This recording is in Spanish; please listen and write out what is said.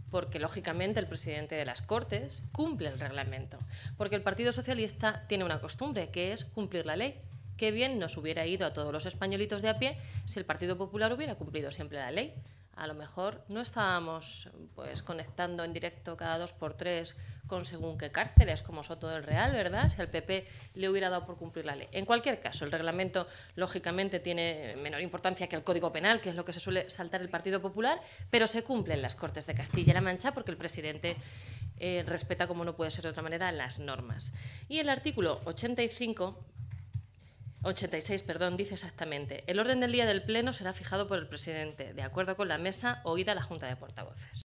porque lógicamente el presidente de las Cortes cumple el reglamento, porque el Partido Socialista tiene una costumbre, que es cumplir la ley. Qué bien nos hubiera ido a todos los españolitos de a pie si el Partido Popular hubiera cumplido siempre la ley. A lo mejor no estábamos conectando en directo cada 2 por 3 con según qué cárceles, como Soto del Real, ¿verdad? Si al PP le hubiera dado por cumplir la ley. En cualquier caso, el reglamento, lógicamente, tiene menor importancia que el Código Penal, que es lo que se suele saltar el Partido Popular, pero se cumple en las Cortes de Castilla-La Mancha porque el presidente respeta, como no puede ser de otra manera, las normas. Y el artículo 86, dice exactamente: el orden del día del Pleno será fijado por el presidente, de acuerdo con la mesa oída la Junta de Portavoces.